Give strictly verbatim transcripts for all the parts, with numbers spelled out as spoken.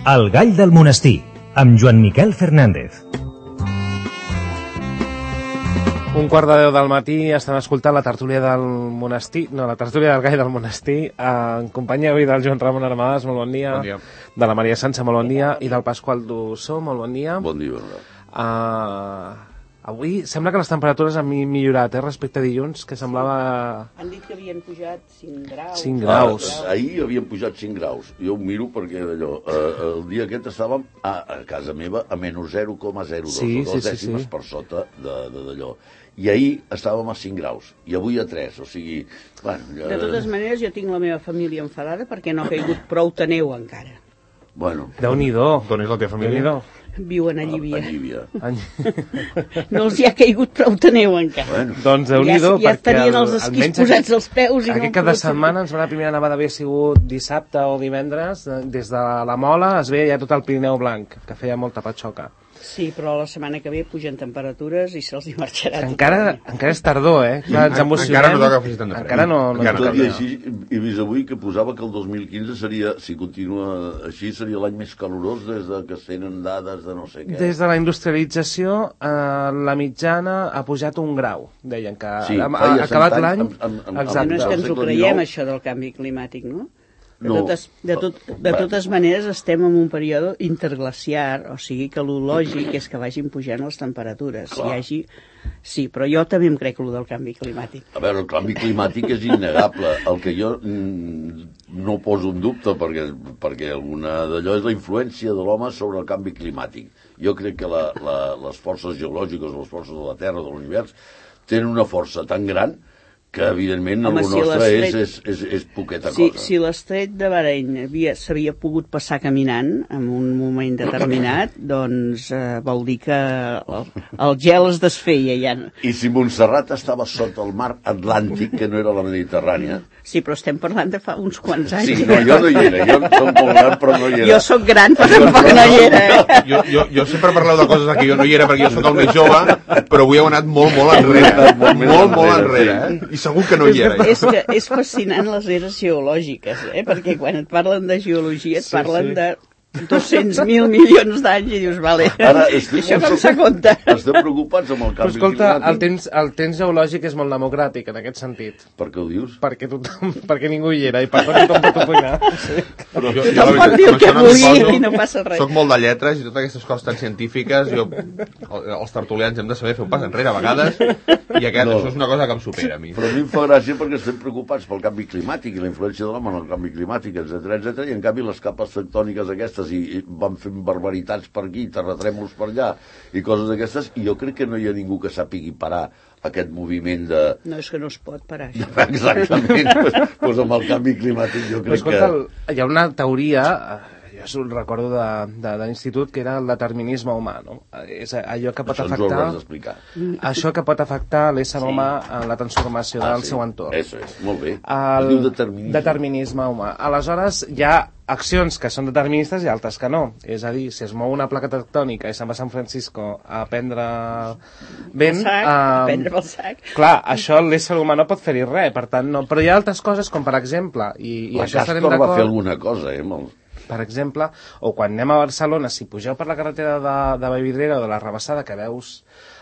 El gall del monestir, amb Joan Miquel Fernández. Un quart de deu del matí estan escoltant la tertúlia del monestir, no, la tertúlia del gall del monestir, en companyia avui del Joan Ramon Armades, molt bon dia, bon dia. De la Maria Sança, molt bon dia, i del Pasqual Dussó, molt bon dia. Bon dia, bon dia. Uh, avui sembla que les temperatures han millorat, eh, respecte a dilluns, que semblava... Han dit que havien pujat cinc graus. cinc graus. Ah, ahir havien pujat cinc graus. Jo ho miro perquè d'allò, eh, el dia aquest estàvem a, a casa meva a menys zero coma zero dos, sí, dos sí, dècimes sí, sí. per sota d'allò. I ahir estàvem a cinc graus, i avui a tres, o sigui... Bueno, ja... De totes maneres, jo tinc la meva família enfadada perquè no ha caigut prou neu encara. Bueno, Déu-n'hi-do. D'on és la teva família? Déu-n'hi-do. Viuen a Llívia. A Llívia. No els hi ha caigut prou neu encara. Bueno. Doncs Déu-n'hi-do, ja, ja perquè... tenien els esquís posats als peus i aquest no... cap de setmana, ens va la primera nevada havia sigut dissabte o divendres, des de la Mola es veia ja tot el Pirineu blanc, que feia molta patxoca. Sí, però la setmana que ve pugen temperatures i se'ls hi marxarà. Encara, encara és tardor, eh? Clar, ens emocionem. Encara no toca fer tant de fred. Encara no... no Encara Tot toca. i així, he vist avui que posava que el dos mil quinze seria, si continua així, seria l'any més calorós des de que es tenen dades de no sé què. Des de la industrialització, eh, la mitjana ha pujat un grau, deien que Sí, ha, ha feia acabat cent l'any... anys amb- amb- amb- Exacte. No és que ens ho Al segle creiem, dinou. això del canvi climàtic, no? De, No. totes, de, tot, de totes maneres, estem en un període interglaciar, o sigui que el lògic és que vagin pujant les temperatures. Hi hagi... Sí, però jo també em crec el del canvi climàtic. A veure, el canvi climàtic és innegable. El que jo mm, no poso en dubte, perquè, perquè alguna d'allò és la influència de l'home sobre el canvi climàtic. Jo crec que la, la, les forces geològiques, les forces de la Terra, de l'univers, tenen una força tan gran que, evidentment, Home, el si nostre l'estret- és, és, és, és poqueta Si, cosa. si l'estret de Bahrein havia- s'havia pogut passar caminant en un moment determinat, doncs eh, vol dir que el, el gel es desfeia ja. I si Montserrat estava sota el mar Atlàntic, que no era la Mediterrània... Sí, però estem parlant de fa uns quants anys. Sí, no, jo no hi era. Jo soc molt gran, però no hi era. Jo sóc gran, però tampoc no hi era. Eh? Jo, jo, jo sempre parleu de coses que jo no hi era perquè jo sóc el més jove, però avui heu anat molt, molt enrere. Molt més Molt, molt enrere, enrere, eh? I segur que no hi era. És, que és fascinant les eres geològiques, eh? Perquè quan et parlen de geologia et Sí, parlen sí. de dos-cents mil milions d'anys i dius, vale, Ara, estic això com molt- se compta? Esteu preocupats amb el Però canvi escolta, climàtic? el temps, el temps geològic és molt democràtic en aquest sentit. Per què ho dius? Perquè, tothom, perquè ningú hi era i per tant tothom pot opinar. Sí. Però jo, Tothom la pot dir el veritat, que amb això no m'hi vulgui poso. i no passa res. Soc molt de lletres i totes aquestes coses tan científiques, jo, el- els tertulians hem de saber fer un pas enrere a vegades, i aquest, No. això és una cosa que em supera a mi. Però a mi em fa gràcia perquè estem preocupats pel canvi climàtic i la influència de l'home en el canvi climàtic, etcètera, etcètera, i en canvi les capes tectòniques aquestes i, i van fent barbaritats per aquí, terratrèmols per allà i coses d'aquestes, i jo crec que no hi ha ningú que sàpigui parar aquest moviment de... No, és que no es pot parar això. Exactament, doncs, doncs amb el canvi climàtic jo Però crec escolta, que... hi ha una teoria, eh, jo us recordo de, de, de l'institut, que era el determinisme humà, no? És allò que pot Això ens ho afectar... hauràs d'explicar. Això que pot afectar l'ésser Sí. humà en la transformació Ah, del sí. seu entorn. Eso és, molt bé. El Es diu determinisme. determinisme humà. Aleshores, hi ha accions que són deterministes i altres que no. És a dir, si es mou una placa tectònica i se'n va a San Francisco a prendre vent... El sac, eh, a prendre pel sac. Clar, això l'ésser humà no pot fer-hi res, per tant, no. Però hi ha altres coses, com per exemple, i, i La això estarem Castor va fer d'acord, alguna cosa, eh, amb el... per exemple, o quan anem a Barcelona, si pugeu per la carretera de, de Vallvidrera o de la Rabassada, que veus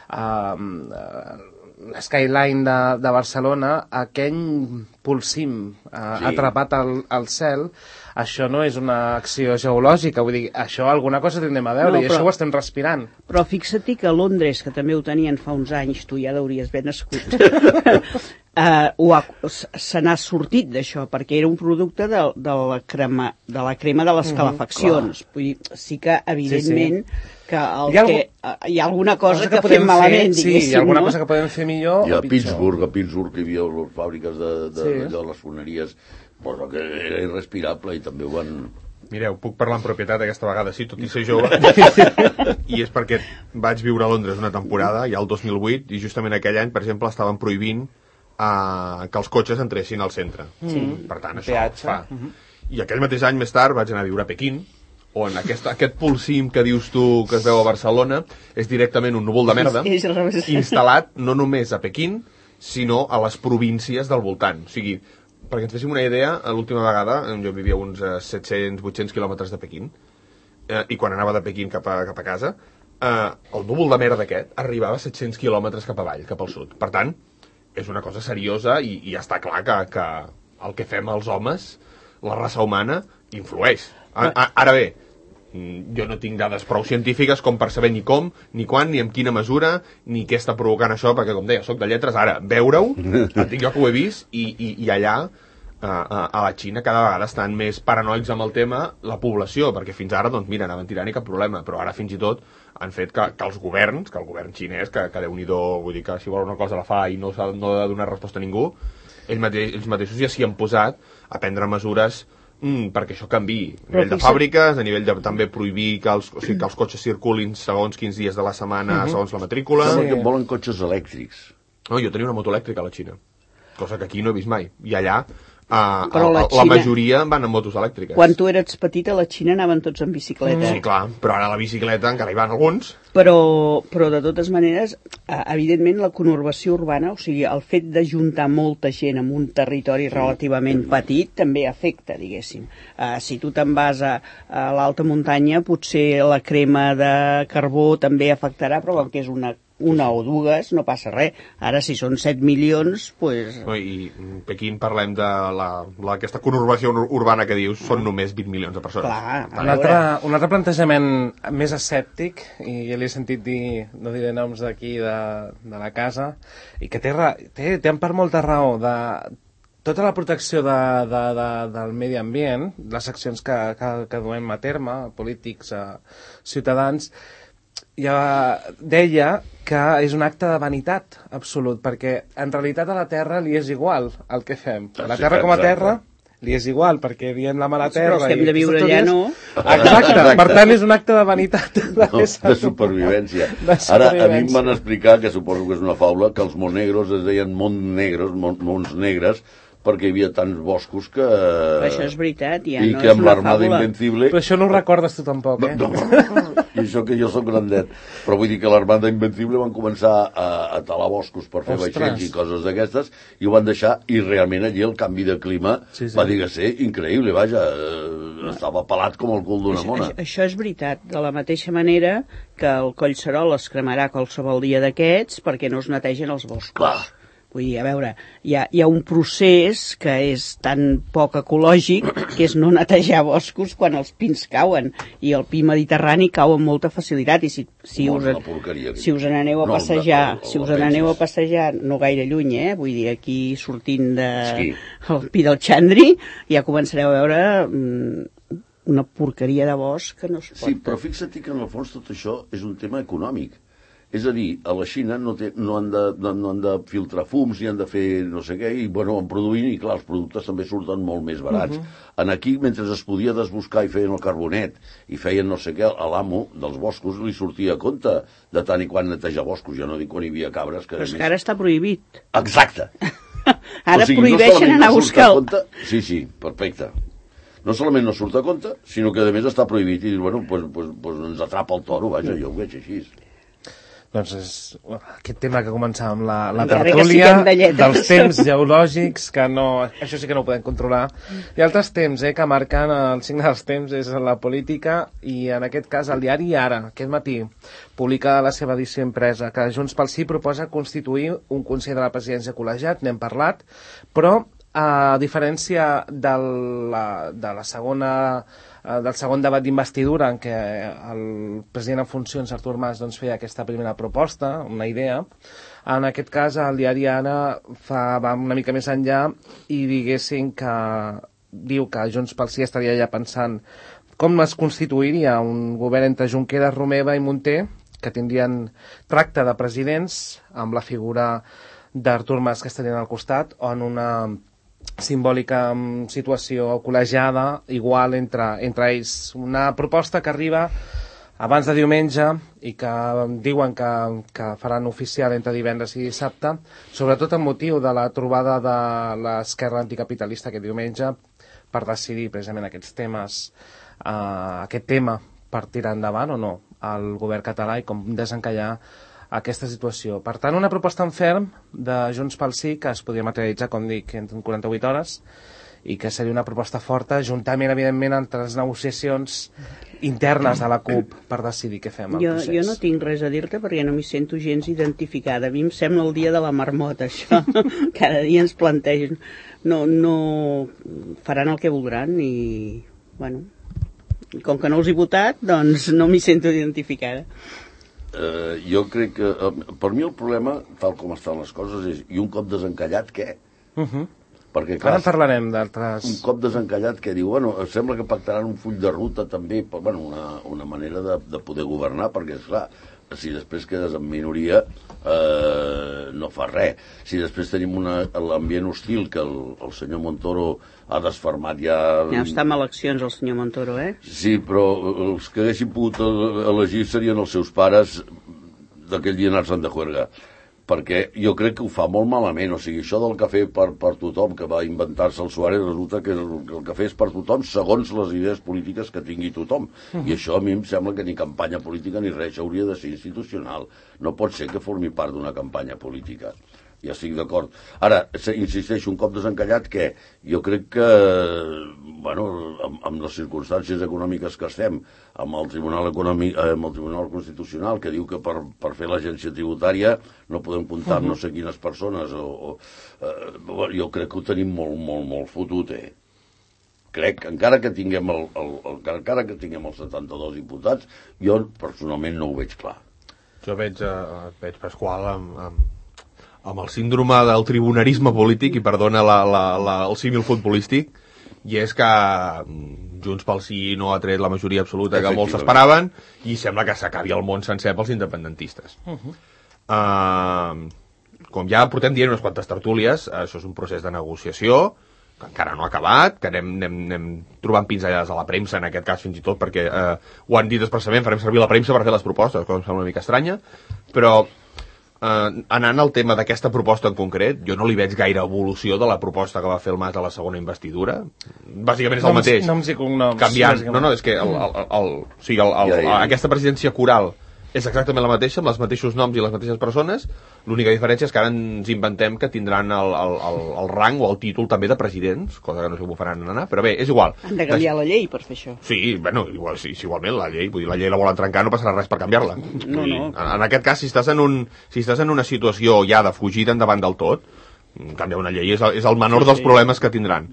uh, l'skyline de, de Barcelona, aquell pulsim uh, Sí. atrapat al, al cel, això no és una acció geològica, vull dir, això alguna cosa tindrem a veure, No, i però- això ho estem respirant. Però fixa-t'hi que a Londres, que també ho tenien fa uns anys, tu ja hauries ben nascut, uh, ho ha- se n'ha sortit d'això, perquè era un producte de, de, la, crema, de la crema de les calefaccions. Vull dir, sí que, evidentment, que, el Hi ha que algú- uh, hi ha alguna cosa, que, podem fem malament, fer, diguéssim, sí, hi ha alguna no? cosa que podem fer millor I a o pitjor. Pittsburgh, a Pittsburgh hi havia les fàbriques de, de, Sí. d'allò, les foneries, però que era irrespirable i també ho van... Mireu, puc parlar en propietat aquesta vegada, sí, tot i ser jove, i és perquè vaig viure a Londres una temporada, ja el dos mil vuit, i justament aquell any, per exemple, estaven prohibint uh, que els cotxes entressin al centre. Sí. Per tant, això Peatge. fa. I aquell mateix any, més tard, vaig anar a viure a Pequín, on aquest, aquest pulsim que dius tu que es veu a Barcelona és directament un núvol de merda És al revés. instal·lat no només a Pequín, sinó a les províncies del voltant. O sigui, perquè ens féssim una idea, l'última vegada jo vivia uns set cents vuit cents quilòmetres de Pequín. eh, i quan anava de Pequín cap a, cap a casa, eh, el núvol de merda aquest arribava a set-cents quilòmetres cap avall, cap al sud. Per tant, és una cosa seriosa i, i està clar que, que el que fem els homes, la raça humana, influeix. A, a, ara bé, jo no tinc dades prou científiques com per saber ni com, ni quan, ni en quina mesura, ni què està provocant això, perquè, com deia, soc de lletres. Ara, veure-ho, dic jo que ho he vist, i, i, i allà, a, a, a la Xina, cada vegada estan més paranoics amb el tema la població, perquè fins ara, doncs mira, anaven tirant i cap problema, però ara fins i tot han fet que, que els governs, que el govern xinès, que, que Déu-n'hi-do, vull dir que si vol una cosa la fa i no, no ha de donar resposta a ningú, ells, mateix, ells mateixos ja s'hi han posat a prendre mesures Mm, perquè això canviï, a nivell de fàbriques, a nivell de també prohibir que els, o sigui, que els cotxes circulin segons quins dies de la setmana, uh-huh. segons la matrícula. Sí. Volen cotxes elèctrics. No, jo tenia una moto elèctrica a la Xina, cosa que aquí no he vist mai. I allà Uh, la, la, Xina, la majoria van en motos elèctriques. Quan tu eres petita, a la Xina anaven tots en bicicleta. Sí, clar, però ara la bicicleta encara hi van alguns. Però, però de totes maneres, evidentment, la conurbació urbana, o sigui, el fet d'ajuntar molta gent en un territori relativament petit, també afecta, diguéssim. Uh, si tu te'n vas a, a l'alta muntanya, potser la crema de carbó també afectarà, però com que és una una o dues, no passa res. Ara, si són set milions, pues... No, i en Pequín parlem de la, la, aquesta conurbació urbana que dius, són només vint milions de persones. Clar, un, altre, un altre plantejament més escèptic, i ja l'he sentit dir, no diré noms d'aquí, de, de la casa, i que té, té, té en part molta raó, de tota la protecció de, de, de, del medi ambient, les accions que, que, que duem a terme, polítics, a ciutadans, ja deia que és un acte de vanitat absolut, perquè en realitat a la Terra li és igual el que fem. A la Terra com a Terra li és igual, perquè dient la mala Terra... Però si hem de viure allà, no? Exacte, per tant és un acte de vanitat. De, no, de supervivència. De supervivència. Ara, a mi em van explicar, que suposo que és una faula, que els Monegros es deien Montnegros, Monts Negres, perquè hi havia tants boscos que... Això és veritat, ja I no que és amb una l'Armada fàbula. Invencible... Però això no ho recordes tu tampoc, eh? No, i això que jo soc grandet. Però vull dir que l'Armada Invencible van començar a, a talar boscos per fer Ostres. vaixells i coses d'aquestes, i ho van deixar, i realment allí el canvi de clima sí, sí. va dir que ser increïble, vaja, eh, estava pelat com el cul d'una mona. Això, això és veritat, de la mateixa manera que el Collserol es cremarà qualsevol dia d'aquests perquè no es netegen els boscos. Clar. Vull dir, a veure, hi ha, hi ha un procés que és tan poc ecològic que és no netejar boscos quan els pins cauen, i el pi mediterrani cau amb molta facilitat, i si, si, us, porqueria, si us n'aneu a no, passejar, el, el, el, si us n'aneu a passejar no gaire lluny, eh? Vull dir, aquí sortint de sí. el pi del Xandri, ja començareu a veure mm, una porqueria de bosc que no es pot. Sí, però fixa't que en el fons tot això és un tema econòmic. És a dir, a la Xina no, té, no, han de, no, no han de filtrar fums, ni han de fer no sé què, i bueno, en produint, i clar, els productes també surten molt més barats. Uh-huh. En aquí, mentre es podia desboscar i feien el carbonet, i feien no sé què, a l'amo dels boscos li sortia a compte de tant i quan netejar boscos. Jo no dic quan hi havia cabres... Que Però és més... que ara està prohibit. Exacte. Ara o sigui, prohibeixen no anar a buscar... el... compte... Sí, sí, perfecte. No solament no surt a compte, sinó que a més està prohibit, i bueno, pues, pues, pues ens atrapa el toro, vaja, jo ho veig així. Doncs és aquest tema que començàvem, la, la Encara tertúlia de dels temps geològics, que no, això sí que no ho podem controlar, i altres temps eh, que marquen el signe dels temps és la política, i en aquest cas el diari Ara, aquest matí, publica la seva edició impresa, que Junts pel Sí proposa constituir un Consell de la Presidència col·legiat, n'hem parlat, però a diferència de la, de la segona... del segon debat d'investidura en què el president en funcions Artur Mas doncs, feia aquesta primera proposta, una idea, en aquest cas el diari Ara fa, va una mica més enllà i diguéssim que diu que Junts pel Sí estaria ja pensant com es constituiria un govern entre Junqueras, Romeva i Munté, que tindrien tracte de presidents amb la figura d'Artur Mas que estarien al costat, o en una simbòlica situació col·legiada igual entre, entre ells. Una proposta que arriba abans de diumenge i que diuen que, que faran oficial entre divendres i dissabte, sobretot amb motiu de la trobada de l'esquerra anticapitalista aquest diumenge per decidir precisament aquests temes, eh, aquest tema per tirar endavant o no al govern català i com desencallar aquesta situació. Per tant, una proposta en ferm de Junts pel Sí que es podria materialitzar, com dic, en quaranta-vuit hores i que seria una proposta forta, juntament, evidentment, entre les negociacions internes de la CUP per decidir què fem al jo, procés. Jo no tinc res a dir-te perquè no m'hi sento gens identificada. A mi em sembla el dia de la marmota, això. Cada dia ens plantegen. No, no faran el que voldran i, bueno, com que no els he votat, doncs no m'hi sento identificada. Uh, jo crec que, uh, per mi el problema, tal com estan les coses, és i un cop desencallat, què? Uh -huh. Perquè, clar, ara en parlarem d'altres... Un cop desencallat, que diu, bueno, sembla que pactaran un full de ruta també, però, bueno, una, una manera de, de poder governar, perquè, esclar, si després quedes en minoria, eh, no fa res. Si després tenim una, l'ambient hostil, que el, el senyor Montoro ha desfermat ja... Ja està en eleccions el senyor Montoro, eh? Sí, però els que haguessin pogut elegir serien els seus pares d'aquell dia anar-se'n de juerga, perquè jo crec que ho fa molt malament, o sigui, això del cafè per, per tothom, que va inventar-se el Suárez, resulta que el, el cafè és per tothom segons les idees polítiques que tingui tothom. Uh-huh. I això a mi em sembla que ni campanya política ni res hauria de ser institucional. No pot ser que formi part d'una campanya política. Ja estic d'acord. Ara, insisteixo, un cop desencallat, què? Jo crec que, bueno, amb, amb les circumstàncies econòmiques que estem, amb el Tribunal Econòmic, eh, amb el Tribunal Constitucional, que diu que per, per fer l'agència tributària no podem comptar amb uh-huh. no sé quines persones, o, o, eh, jo crec que ho tenim molt, molt, molt fotut, eh? Crec que encara que tinguem el, el, el, encara que tinguem els setanta-dos diputats, jo personalment no ho veig clar. Jo veig, eh, veig Pasqual amb... amb... amb el síndrome del tribunarisme polític, i perdona la, la, la, el símil futbolístic, i és que Junts pel Sí no ha tret la majoria absoluta que molts esperaven, i sembla que s'acabi el món sencer pels independentistes. Uh-huh. Uh, com ja portem dient unes quantes tertúlies, això és un procés de negociació, que encara no ha acabat, que anem, anem, anem trobant pinzellades a la premsa, en aquest cas fins i tot, perquè uh, ho han dit expressament, farem servir la premsa per fer les propostes, cosa que em sembla una mica estranya, però Uh, anant al tema d'aquesta proposta en concret, jo no li veig gaire evolució de la proposta que va fer el Mas a la segona investidura. Bàsicament és el mateix. Noms i cognoms. Canviant. No, no, és que el, el, el, el, o sigui, el, el, ja, ja. aquesta presidència coral és exactament la mateixa, amb els mateixos noms i les mateixes persones. L'única diferència és que ara ens inventem que tindran el, el, el, el rang o el títol també de presidents, cosa que no sé com ho faran anar, però bé, és igual. Han de canviar la llei per fer això. Sí, bueno, igual, sí, sí, igualment la llei, vull dir, la llei la volen trencar, no passarà res per canviar-la. No, dir, no. En, en aquest cas, si estàs en, un, si estàs en una situació ja de fugida endavant del tot, canviar una llei és el, és el menor sí, dels sí. problemes que tindran.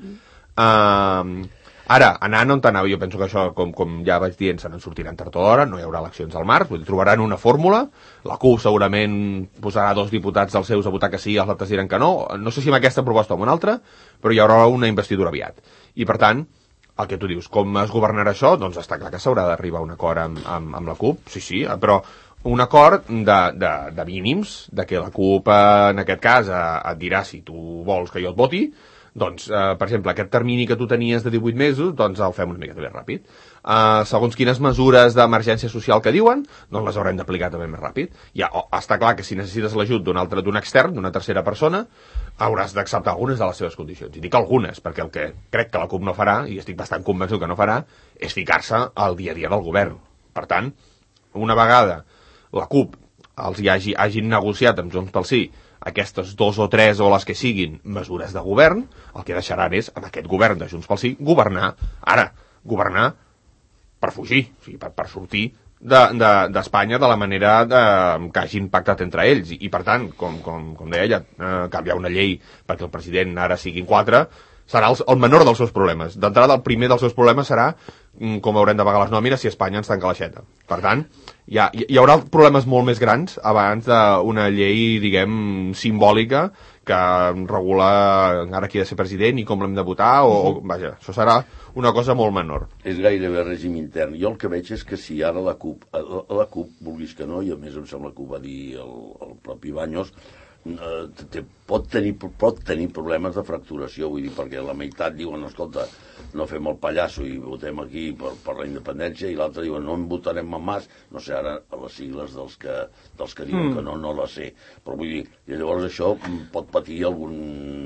Uh, Ara, anant on anava, jo penso que això, com, com ja vaig dient, se n'en sortiran tard o d'hora, no hi haurà eleccions al març, vull dir, trobaran una fórmula, la CUP segurament posarà dos diputats dels seus a votar que sí, els altres diran que no, no sé si amb aquesta proposta o amb una altra, però hi haurà una investidura aviat. I per tant, el que tu dius, com es governarà això? Doncs està clar que s'haurà d'arribar a un acord amb, amb, amb la CUP, sí, sí, però un acord de, de, de mínims, de que la CUP, en aquest cas, et dirà si tu vols que jo et voti, doncs, eh, per exemple, aquest termini que tu tenies de divuit mesos, doncs el fem una mica més ràpid. Eh, segons quines mesures d'emergència social que diuen, doncs les haurem d'aplicar també més ràpid. Ja, oh, està clar que si necessites l'ajut d'un altre, d'un extern, d'una tercera persona, hauràs d'acceptar algunes de les seves condicions. I dic algunes, perquè el que crec que la CUP no farà, i estic bastant convençut que no farà, és ficar-se al dia a dia del govern. Per tant, una vegada la CUP els hi hagi, hagin negociat amb Junts pel Sí aquestes dos o tres o les que siguin mesures de govern, el que deixaran és, amb aquest govern de Junts pel Sí, governar. Ara, governar per fugir, o sigui, per, per sortir d'Espanya de, de, de la manera de, que hagin pactat entre ells. I, i per tant, com, com, com deia ella, eh, canviar una llei perquè el president ara siguin quatre, serà el, el menor dels seus problemes. D'entrada, el primer dels seus problemes serà mm, com haurem de pagar les nòmines si Espanya ens tanca l'aixeta. Per tant, hi, ha, hi haurà problemes molt més grans abans d'una llei, diguem, simbòlica que regula ara qui ha de ser president i com l'hem de votar, o, o vaja, això serà una cosa molt menor. És gairebé règim intern. Jo el que veig és que si ara la CUP, la, la CUP, vulguis que no, i a més em sembla que ho va dir el, el propi Baños, eh, te, pot, tenir, pot tenir problemes de fracturació, vull dir, perquè la meitat diuen, escolta, no fem el pallasso i votem aquí per, per la independència, i l'altre diuen, no en votarem a Mas, no sé ara a les sigles dels que, dels que diuen mm. que no, no la sé, però vull dir, i llavors això pot patir algun,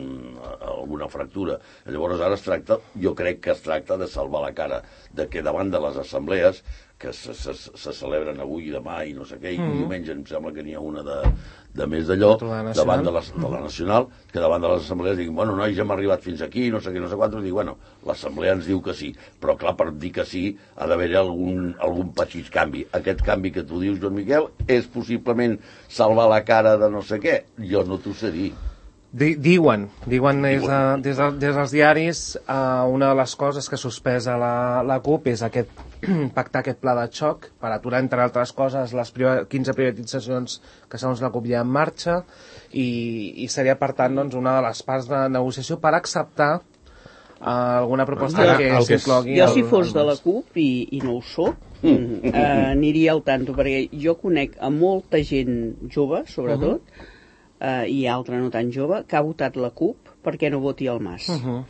alguna fractura. Llavors ara es tracta, jo crec que es tracta de salvar la cara, de que davant de les assemblees, que se, se, se celebren avui i demà i no sé què, i mm. diumenge em sembla que n'hi ha una de, de més d'allò, davant de la, de la Nacional, que davant de les assemblees diguin, bueno, nois, ja hem arribat fins aquí, no sé què, no sé quantos, dic, bueno, l'assemblea ens diu que sí, però clar, per dir que sí ha d'haver algun, algun petit canvi. Aquest canvi que tu dius, Joan Miquel, és possiblement salvar la cara de no sé què? Jo no t'ho sé dir. Di diuen, diuen des, de, des, de, des dels diaris, uh, una de les coses que ha suspès a la, la CUP és aquest, pactar aquest pla de xoc per aturar, entre altres coses, les priva quinze privatitzacions que segons la CUP ja en marxa, i, i seria, per tant, doncs, una de les parts de negociació per acceptar uh, alguna proposta Ara, que s'inclogui. Jo, si fos de la CUP, i, i no ho soc, mm. uh, aniria al tanto, perquè jo conec a molta gent jove, sobretot, uh -huh. Uh, i altra no tan jove, que ha votat la CUP perquè no voti el Mas. Uh -huh.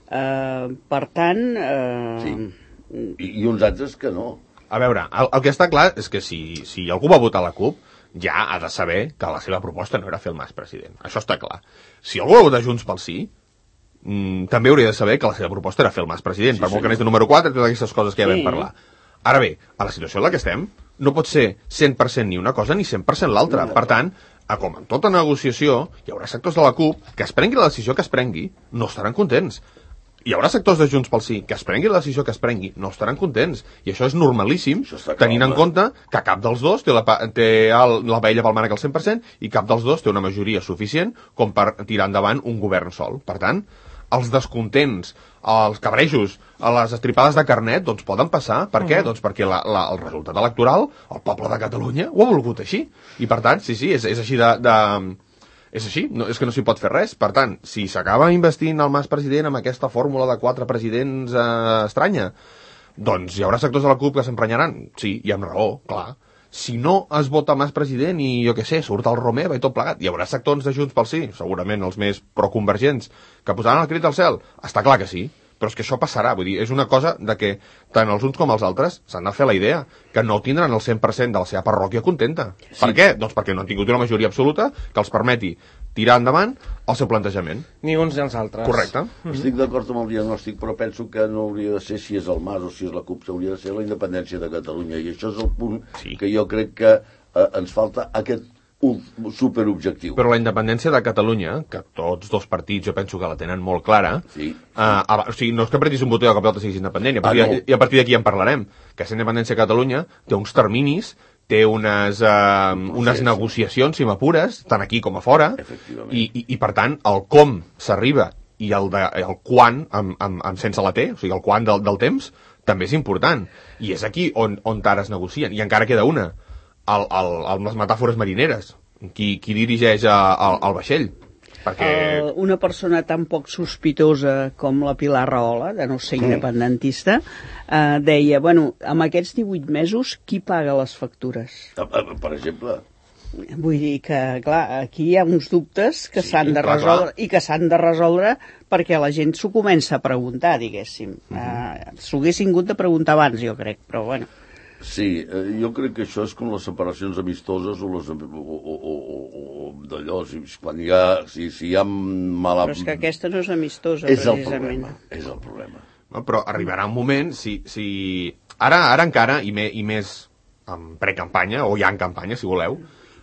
uh, per tant... Uh... Sí. I, I uns altres que no. A veure, el, el que està clar és que si, si algú va votar la CUP, ja ha de saber que la seva proposta no era fer el Mas president. Això està clar. Si algú va votar Junts pel Sí, mmm, també hauria de saber que la seva proposta era fer el Mas president, sí, per molt que anés de número quatre, totes aquestes coses que ja vam parlar. Ara bé, a la situació en la que estem, no pot ser cent per cent ni una cosa ni cent per cent l'altra. Per tant, a com en tota negociació, hi haurà sectors de la CUP que es prengui la decisió que es prengui, no estaran contents. Hi haurà sectors de Junts pel Sí que es prengui la decisió que es prengui, no estaran contents. I això és normalíssim, tenint en compte que cap dels dos té la, té el, la paella pel mànec al cent per cent i cap dels dos té una majoria suficient com per tirar endavant un govern sol. Per tant, els descontents, els cabrejos, a les estripades de carnet, doncs poden passar. Per què? Uh -huh. Doncs perquè la, la, el resultat electoral, el poble de Catalunya ho ha volgut així. I per tant, sí, sí, és, és així de... de és així, no, és que no s'hi pot fer res. Per tant, si s'acaba investint el Mas president amb aquesta fórmula de quatre presidents eh, estranya, doncs hi haurà sectors de la CUP que s'emprenyaran. Sí, i amb raó, clar. Si no es vota Mas president i, jo què sé, surt el Romeva i tot plegat, hi haurà sectors de Junts pel Sí, segurament els més proconvergents, que posaran el crit al cel. Està clar que sí, però és que això passarà. Vull dir, és una cosa de que tant els uns com els altres s'han de fer la idea que no tindran el cent per cent de la seva parròquia contenta. Sí. Per què? Doncs perquè no han tingut una majoria absoluta que els permeti tirar endavant el seu plantejament. Ni uns ni els altres. Correcte. Mm-hmm. Estic d'acord amb el diagnòstic, però penso que no hauria de ser si és el Mas o si és la CUP, hauria de ser la independència de Catalunya, i això és el punt sí. que jo crec que eh, ens falta aquest un superobjectiu. Però la independència de Catalunya, que tots dos partits jo penso que la tenen molt clara, sí. uh, o sigui, no és que apretis un botó i de cop i volta siguis independent, i a partir, ah, no. i a partir d'aquí en parlarem, que aquesta independència de Catalunya té uns terminis, té unes, uh, unes negociacions, si m'apures, tant aquí com a fora, i, i, i per tant, el com s'arriba i el, de, el quan, amb, amb, amb sense la T, o sigui, el quan del, del temps, també és important. I és aquí on, on ara es negocien, i encara queda una. El, el, el, les metàfores marineres, qui, qui dirigeix a, a, al vaixell, perquè... Uh, una persona tan poc sospitosa com la Pilar Rahola, de no ser independentista, uh, deia, bueno, amb aquests divuit mesos, qui paga les factures? Per exemple... Vull dir que, clar, aquí hi ha uns dubtes que s'han sí, de resoldre, clar. I que s'han de resoldre perquè la gent s'ho comença a preguntar, diguéssim. Uh -huh. uh, S'ho haguessin hagut de preguntar abans, jo crec, però bueno... Sí, eh, jo crec que això és com les separacions amistoses o, les, o, o, o, o d'allò, si, quan hi ha, si, si hi ha mala... Però és que aquesta no és amistosa, és precisament. El problema, és el problema. No, però arribarà un moment, si, si... Ara, ara encara, i, me, i més en precampanya, o ja en campanya, si voleu,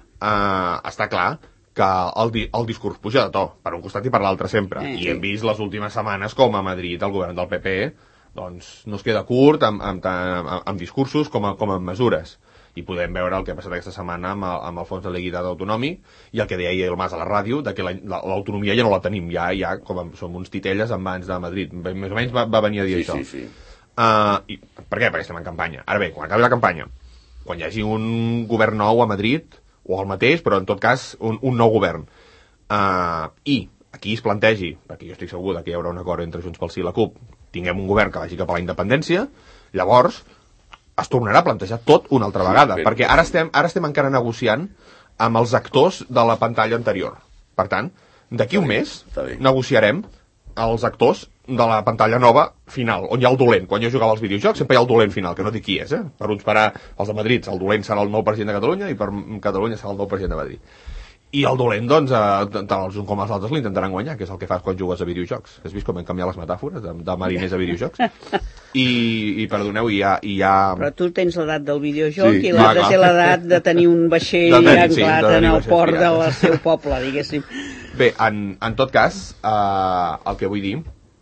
eh, està clar que el, di el discurs puja de to, per un costat i per l'altre sempre. Eh, I hem vist les últimes setmanes com a Madrid el govern del P P doncs no es queda curt amb, amb, amb, amb discursos com, a, com amb mesures. I podem veure el que ha passat aquesta setmana amb el, amb el fons de liquiditat autonòmic i el que deia el Mas a la ràdio, de que l'autonomia ja no la tenim, ja, ja com som uns titelles en mans de Madrid. Més o menys va, va venir a dir sí, això. Sí, sí. Uh, i, per què? Perquè estem en campanya. Ara bé, quan acabi la campanya, quan hi hagi un govern nou a Madrid, o el mateix, però en tot cas un, un nou govern, uh, i aquí es plantegi, perquè jo estic segur que hi haurà un acord entre Junts pel Sí i la CUP, tinguem un govern que vagi cap a la independència, llavors es tornarà a plantejar tot una altra vegada, sí, perquè ara estem, ara estem encara negociant amb els actors de la pantalla anterior. Per tant, d'aquí un mes negociarem els actors de la pantalla nova final, on hi ha el dolent. Quan jo jugava als videojocs sempre hi ha el dolent final, que no dic qui és, eh? Per uns per a, els de Madrid, el dolent serà el nou president de Catalunya i per Catalunya serà el nou president de Madrid. I el dolent, doncs, eh, tant els uns com els altres l'intentaran guanyar, que és el que fas quan jugues a videojocs. Has vist com hem canviat les metàfores de, de mariners a videojocs? I, i perdoneu, hi ha, hi ha... Però tu tens l'edat del videojoc sí, i l'altre té l'edat de tenir un vaixell tenir, anclat sí, en el vaixell, port del seu poble, diguéssim. Bé, en, en tot cas, eh, el que vull dir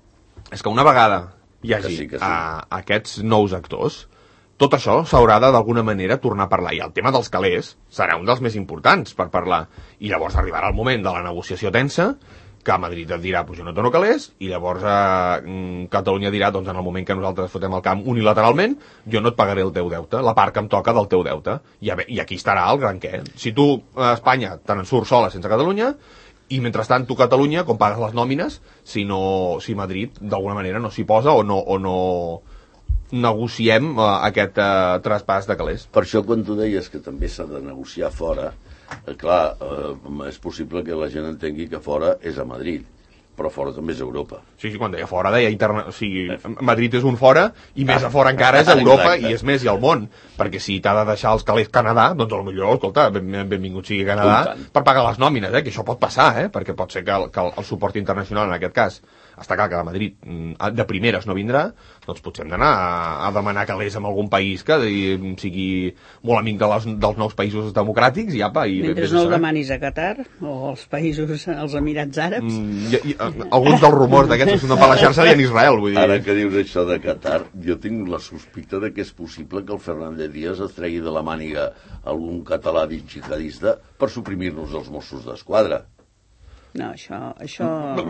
és que una vegada hi hagi Que sí, que sí. eh, aquests nous actors, tot això s'haurà de d'alguna manera tornar a parlar, i el tema dels calés serà un dels més importants per parlar, i llavors arribarà el moment de la negociació tensa, que a Madrid et dirà, pues jo no dono calés, i llavors eh, Catalunya dirà, doncs en el moment que nosaltres fotem el camp unilateralment, jo no et pagaré el teu deute, la part que em toca del teu deute, i, a, i aquí estarà el gran què. Si tu, a Espanya, te n'en surts sola sense Catalunya, i mentrestant tu, Catalunya, com pagues les nòmines, si, no, si Madrid d'alguna manera no s'hi posa o no, o no negociem uh, aquest uh, traspàs de calés. Per això, quan tu deies que també s'ha de negociar fora, eh, clar, eh, és possible que la gent entengui que fora és a Madrid, però fora també és Europa. Sí, sí, quan deia fora, deia interna... o sigui, Madrid és un fora, i més a fora encara és Europa, Exacte. i és més, i el món. Perquè si t'ha de deixar els calés Canadà, doncs potser, escolta, ben, benvingut sigui Canadà per pagar les nòmines, eh? Que això pot passar, eh? Perquè pot ser que el, que el, el suport internacional, en aquest cas, està clar que de Madrid de primeres no vindrà, doncs potser hem d'anar a, a demanar calés en algun país que de, sigui molt amic de les, dels nous països democràtics, i apa... I Mentre no el demanis a Qatar, o als països, als Emirats Àrabs... Mm, i, i, alguns dels rumors d'aquests que són per la xarxa i en Israel, vull dir... Ara que dius això de Qatar, jo tinc la sospita de que és possible que el Fernández Díaz es tregui de la màniga algun català dit jihadista per suprimir-nos els Mossos d'Esquadra. No, això... això...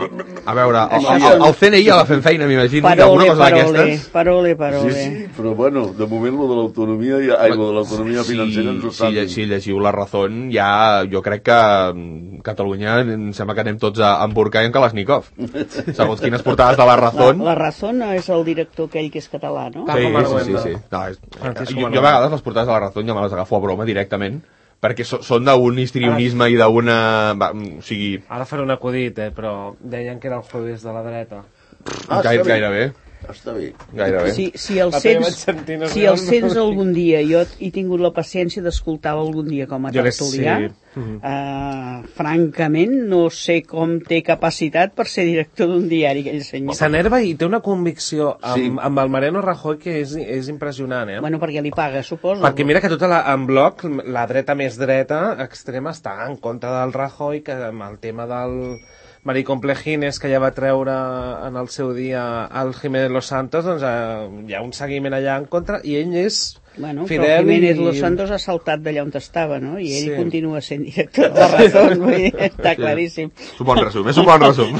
A veure, el, Això el, són- el C N I ja va fent feina, m'imagino, Parole, alguna cosa parole, d'aquestes. parole, Sí, parole. sí, però bueno, de moment lo de l'autonomia ja, ai, lo de l'autonomia financera ens ho si, estan si, si llegiu la Razón, ja jo crec que mm, Catalunya em sembla que anem tots a Emburcar i en Kalashnikov. Segons quines portades de la La, Razón... la Razón no és el director aquell que és català, no? Ah, Sí, com a sí, sí, Arguenda. sí. No, és, Francisco jo, jo Manuel. a vegades les portades de la Razón ja me les agafo a broma directament, perquè so, són d'un histrionisme i d'una... va, O sigui, Ara faré un acudit, eh, però deien que era el jueves de la dreta. Ah, gaire, està bé. gairebé, Està bé. gairebé. Si, si el La teva sents, vaig sentir, no sé si el on, sents no. algun dia, jo he tingut la paciència d'escoltar-lo algun dia com a Jo l'he- tertulià, sí. eh, francament no sé com té capacitat per ser director d'un diari, aquell senyor. S'enerva i té una convicció amb, Sí. amb el Mariano Rajoy que és, és impressionant, eh? Bueno, perquè li paga, suposo. Perquè mira que tota la, en bloc, la dreta més dreta extrema està en contra del Rajoy, que amb el tema del Maricomplejínes que ja va treure en el seu dia el Jiménez Los Santos, doncs eh, hi ha un seguiment allà en contra, i ell és Bueno, però fidel Jiménez i... Los Santos ha saltat d'allà on estava, no? I ell Sí. continua sent director de la Razón, vull dir, està claríssim. És un bon resum, és un bon resum.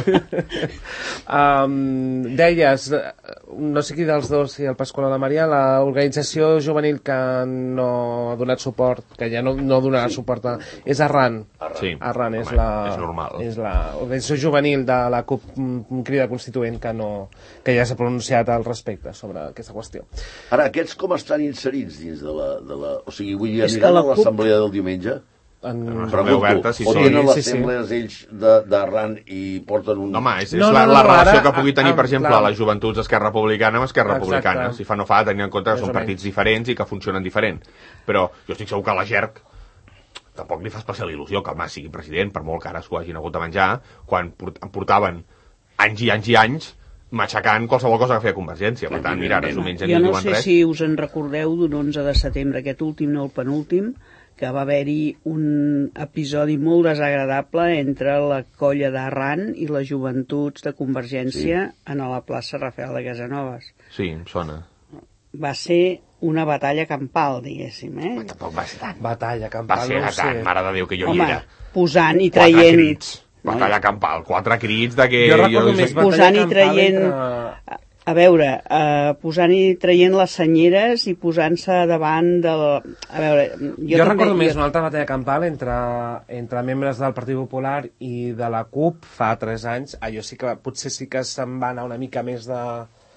Um, deies, eh, no sé qui dels dos, si el Pasqual o la Maria, l'organització juvenil que no ha donat suport, que ja no, no donarà suport a, és Arran. Sí, Arran és home, la, és normal. és la organització juvenil de la CUP mm, Crida Constituent que, no, que ja s'ha pronunciat al respecte sobre aquesta qüestió. Ara, aquests com estan inserits dins de la... De la o sigui, vull dir, És que aniran la a CUP- l'assemblea del diumenge? En... Una Pregunto, assemblea oberta, sí, o sí. tenen Sí, sí, sí. l'assemblea ells de- d'Arran i porten un... No, home, és, és No, la, no, no, la relació ara, que pugui tenir, ah, per exemple, clar. les joventuts d'Esquerra Republicana amb Esquerra Exacte. Republicana. Si fa no fa, tenint en compte que Més són o partits menys. diferents i que funcionen diferent. Però jo estic segur que a la G E R C tampoc li fa especial il·lusió que el Mas sigui president, per molt que ara s'ho hagin hagut de menjar, quan port- em portaven anys i anys i anys matxacant qualsevol cosa que feia Convergència. Per tant, mira, ara diumenge Jo ni no diuen sé res. si us en recordeu d'un onze de setembre, aquest últim, no el penúltim, que va haver-hi un episodi molt desagradable entre la colla d'Arran i les joventuts de Convergència sí. en la plaça Rafael de Casanovas. Sí, em sona. Va ser una batalla campal, diguéssim, eh? Tampoc va ser tant. Batalla Va campal, ser no ho tant, sé. mare de Déu, que jo Home, hi era. posant i Quatre traient... crits. Batalla campal, quatre crits de que... Jo recordo jo més sé- batalla posant i campal traient... entre- A veure, uh, posant i traient les senyeres i posant-se davant del... A veure, jo, Jo, també, recordo més jo- una altra batalla campal entre, entre membres del Partit Popular i de la CUP fa tres anys. Allò sí que potser sí que se'n va anar una mica més de...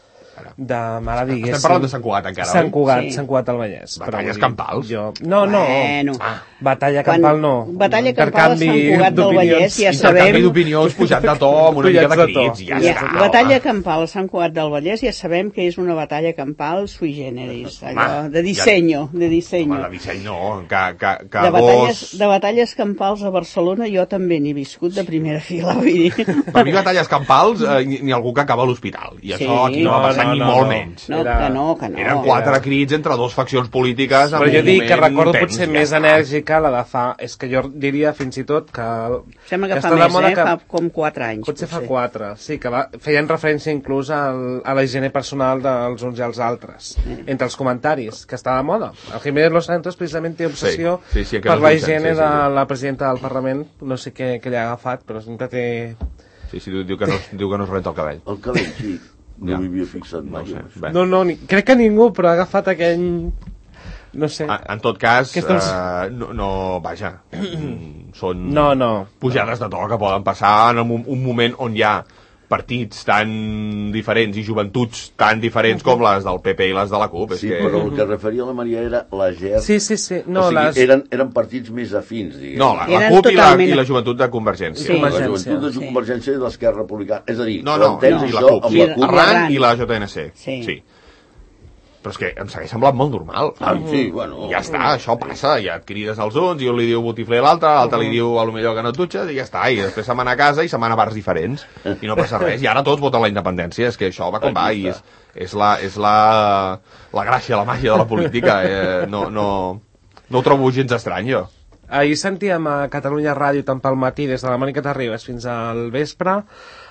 de mala, diguéssim. Estem parlant de Sant Cugat, encara, Sant oi? Cugat, Sí. Sant Cugat del Vallès. Batalles Però vull dir, campals? Jo... No, no. Bueno. Ah, batalla Quan- campal no. Batalla campal a Sant Intercanvi Cugat del d'opinions. Vallès, ja Intercanvi sabem... d'opinions pujat de to amb una mica Pujats de de to. crits, ja, Ja, està. batalla home. campal a Sant Cugat del Vallès ja sabem que és una batalla campal sui generis, allò, Home, de disseny, de disseny. Home, de disseny no, que, que, que De batalles, dos... de batalles campals a Barcelona jo també n'he viscut de primera fila, vull dir. Per mi, batalles campals, eh, ni, ni algú que acaba a l'hospital. I Sí. això aquí no, No, va passar no, ni no, molt no. menys. No, Era- que no, que no. Eren quatre crits entre dues faccions polítiques en Però jo un dic que moment recordo tens, potser ja més està. enèrgica la de fa... És que jo diria fins i tot que... Sembla que, que fa està de més, moda eh? que- Fa com quatre anys. Potser fa quatre, sí, que va, feien referència inclús al, a la higiene personal dels uns i els altres, entre els comentaris, que està de moda. El Jiménez Los Santos precisament té obsessió Sí, sí, sí, que per no la és un higiene sense, sí, de sí. la presidenta del Parlament, no sé què, què li ha agafat, però sempre té... Sí, sí, diu, diu, que no, diu que no es renta el cabell. El cabell, sí. No Ja. m'hi havia fixat mai. No sé, en això. bé. No, no, ni, crec que ningú, però ha agafat aquell... No sé. En, en tot cas, Que estàs- eh, no, no, vaja, mm, són No, no. pujades de to que poden passar en un, un moment on hi ha partits tan diferents i joventuts tan diferents com les del P P i les de la CUP. És Sí, que... però el que referia la Maria era la G E R. Sí, sí, sí. No, o sigui, les... eren, eren partits més afins, diguem. No, la, la Eren CUP i la, totalment- i la joventut de Convergència. Sí. La Convergència, joventut de sí. Convergència i l'Esquerra Republicana. És a dir, No, no, entens no, i la això CUP. amb Sí, la CUP? Arran Arran. i la J N C. Sí. sí. Però és que em segueix semblant molt normal. Ah, sí, bueno. Ja està, això passa, ja et crides als uns, i un li diu botifler a l'altre, l'altre li diu a lo millor que no et dutxes, i ja està, i després se'n van a casa i se'n van a bars diferents, i no passa res, i ara tots voten la independència, és que això va com va, i és, és, la, és la, la gràcia, la màgia de la política, eh, no, no, no ho trobo gens estrany, jo. Ahir sentíem a Catalunya Ràdio tant pel matí, des de la Mònica Terribas fins al vespre,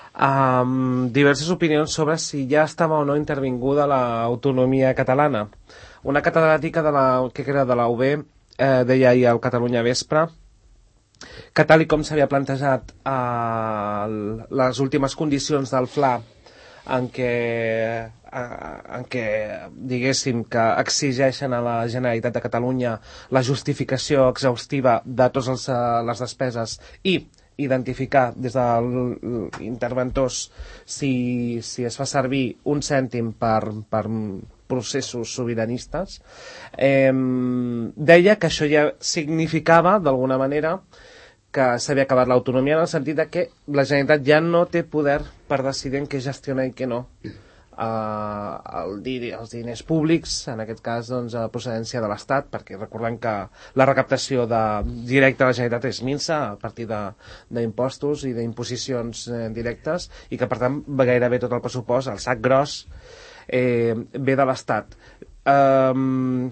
amb diverses opinions sobre si ja estava o no intervinguda l'autonomia catalana. Una catedràtica de la, que era de la U B eh, deia ahir al Catalunya Vespre que tal i com s'havia plantejat eh, les últimes condicions del F L A en què, eh, en què diguéssim que exigeixen a la Generalitat de Catalunya la justificació exhaustiva de totes les despeses i identificar des dels interventors si, si es fa servir un cèntim per, per processos sobiranistes, eh, deia que això ja significava, d'alguna manera, que s'havia acabat l'autonomia en el sentit de que la Generalitat ja no té poder per decidir en què gestiona i què no. Uh, el dir, els diners públics, en aquest cas doncs, a procedència de l'Estat, perquè recordem que la recaptació de, directa de la Generalitat és minsa a partir d'impostos i d'imposicions eh, directes, i que per tant gairebé tot el pressupost, el sac gros, eh, ve de l'Estat. Um,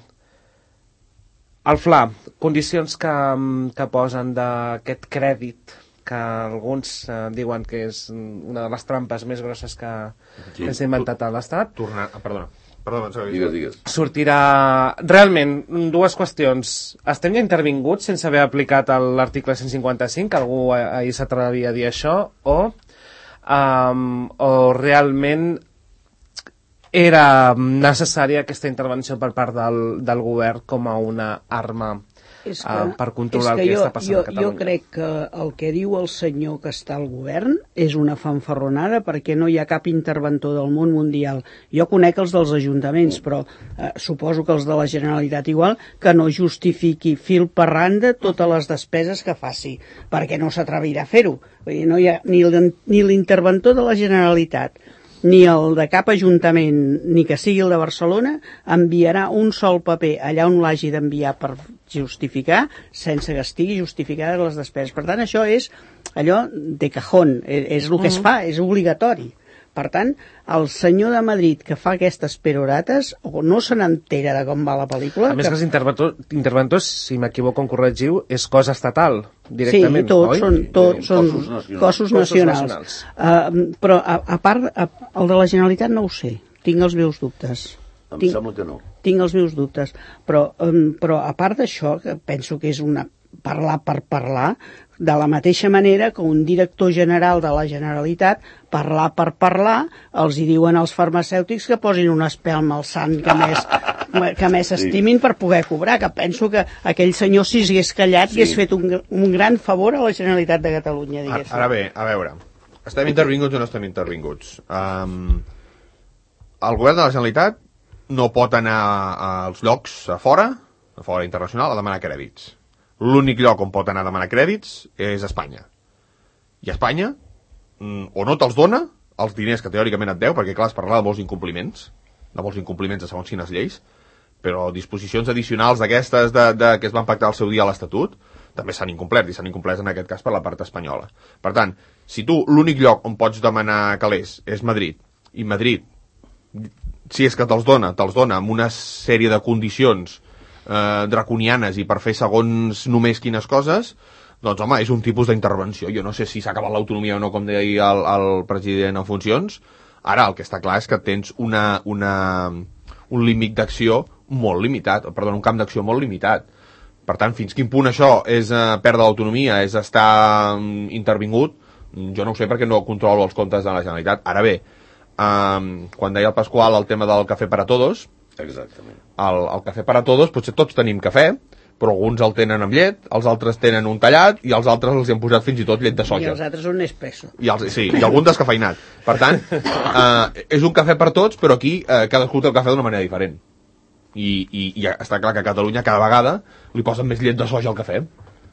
el F L A, condicions que, que posen d'aquest crèdit que alguns eh, diuen que és una de les trampes més grosses que, Sí. que s'ha inventat a l'Estat. Tornar, ah, perdona, perdona, perdona. Digues, digues. Sortirà... Realment, dues qüestions. Estem ja intervinguts sense haver aplicat l'article cent cinquanta-cinc, algú ahir s'atrevia a dir això, o, um, o realment era necessària aquesta intervenció per part del, del govern com a una arma És que, uh, per controlar és que el que jo, està passant jo, a Catalunya. Jo crec que el que diu el senyor que està al govern és una fanfarronada perquè no hi ha cap interventor del món mundial. Jo conec els dels ajuntaments, però eh, suposo que els de la Generalitat igual, que no justifiqui fil per randa totes les despeses que faci, perquè no s'atrevirà a fer-ho. Vull dir, no hi ha ni l'interventor de la Generalitat ni el de cap ajuntament, ni que sigui el de Barcelona, enviarà un sol paper allà on l'hagi d'enviar per justificar, sense que estigui justificades les despeses. Per tant, això és allò de cajón, és, és el que es fa, és obligatori. Per tant, el senyor de Madrid que fa aquestes perorates o no se n'entera de com va la pel·lícula... A més que... que els interventors, interventors, si m'equivoco en corregiu, és cosa estatal, directament, sí, tots oi? són, tots són Cossos nacionals. cossos Cossos nacionals. nacionals. Uh, però, a, a part, a, el de la Generalitat no ho sé, tinc els meus dubtes. Em Tinc, sembla que no. tinc els meus dubtes, però, um, però a part d'això, que penso que és una parlar per parlar, de la mateixa manera que un director general de la Generalitat, parlar per parlar, els hi diuen als farmacèutics que posin una espelma al sant que més, que més estimin per poder cobrar, que penso que aquell senyor si s'hagués callat Sí. i hagués fet un, un gran favor a la Generalitat de Catalunya, Ara, diguéssim. ara bé, a veure, estem intervinguts o no estem intervinguts? Um, el govern de la Generalitat no pot anar als llocs a fora, a fora internacional, a demanar crèdits. L'únic lloc on pot anar a demanar crèdits és Espanya. I Espanya mm, o no te'ls dona els diners que teòricament et deu, perquè clar, es parla de molts incompliments, de molts incompliments de segons quines lleis, però disposicions addicionals d'aquestes de, de, que es van pactar al seu dia a l'Estatut també s'han incomplert, i s'han incomplert en aquest cas per la part espanyola. Per tant, si tu l'únic lloc on pots demanar calés és Madrid, i Madrid si és que te'ls dona, te'ls dona amb una sèrie de condicions eh, draconianes i per fer segons només quines coses, doncs home, és un tipus d'intervenció. Jo no sé si s'ha acabat l'autonomia o no, com deia el, el president en funcions. Ara el que està clar és que tens una, una, un límit d'acció molt limitat, perdó, un camp d'acció molt limitat. Per tant, fins quin punt això és eh, perdre l'autonomia, és estar um, intervingut, jo no ho sé perquè no controlo els comptes de la Generalitat. Ara bé, um, quan deia el Pasqual el tema del cafè per a todos, exactament. El, el cafè per a todos, potser tots tenim cafè, però alguns el tenen amb llet, els altres tenen un tallat i els altres els hi han posat fins i tot llet de soja. I els altres un espresso. I els, sí, i algun descafeinat. Per tant, eh, és un cafè per tots, però aquí eh, cadascú té el cafè d'una manera diferent. I, i, i està clar que a Catalunya cada vegada li posen més llet de soja al cafè.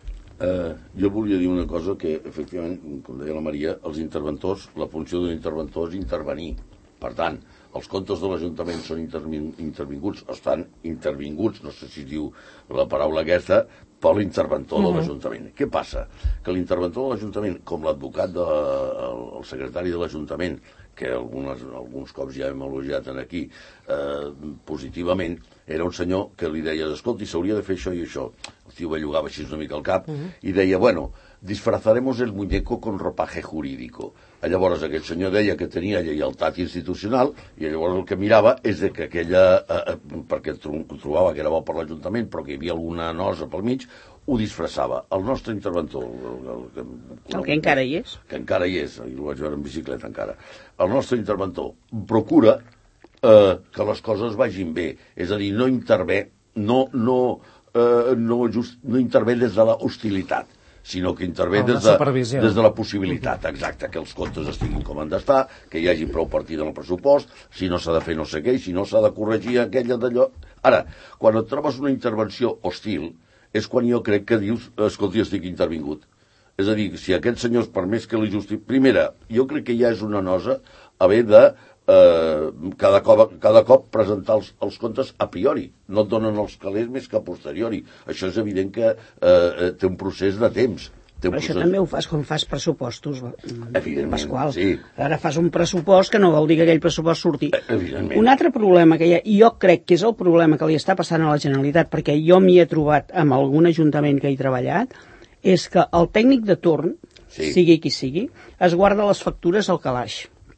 Uh, jo volia dir una cosa que, efectivament, com deia la Maria, els interventors, la funció d'un interventor és intervenir. Per tant, els comptes de l'Ajuntament són intervinguts, estan intervinguts, no sé si diu la paraula aquesta, per l'interventor mm-hmm. de l'Ajuntament. Què passa? Que l'interventor de l'Ajuntament, com l'advocat, de, el, el secretari de l'Ajuntament, que algunes, alguns cops ja hem elogiat aquí, eh, positivament, era un senyor que li deia, escolti, s'hauria de fer això i això. El tio bellugava així una mica el cap mm-hmm. i deia, bueno, disfrazaremos el muñeco con ropaje jurídico. Llavors aquell senyor deia que tenia lleialtat institucional i llavors el que mirava és de que aquella, eh, perquè trobava que era bo per l'Ajuntament però que hi havia alguna nosa pel mig, ho disfressava. El nostre interventor, el, el, el, el que encara hi és, que encara hi és, i ho vaig veure en bicicleta encara, el nostre interventor procura eh, que les coses vagin bé, és a dir, no intervé, no, no, eh, no, just, no intervé des de la hostilitat, sinó que intervé des de, des de la possibilitat, exacte, que els comptes estiguin com han d'estar, que hi hagi prou partida en el pressupost, si no s'ha de fer no sé què, i si no s'ha de corregir aquella d'allò. Ara, quan et trobes una intervenció hostil, és quan jo crec que dius, escolti, estic intervingut. És a dir, si aquests senyors, per més que li justi... Primera, jo crec que ja és una nosa haver de eh, cada, cop, cada cop presentar els, els comptes a priori. No et donen els calés més que a posteriori. Això és evident que eh, té un procés de temps. Té un Però això procés... també ho fas quan fas pressupostos, Pasqual. Sí. Ara fas un pressupost que no vol dir que aquell pressupost surti. Evidentment. Un altre problema que hi ha, i jo crec que és el problema que li està passant a la Generalitat, perquè jo m'hi he trobat amb algun ajuntament que he treballat, és que el tècnic de torn, sí. sigui qui sigui, es guarda les factures al calaix.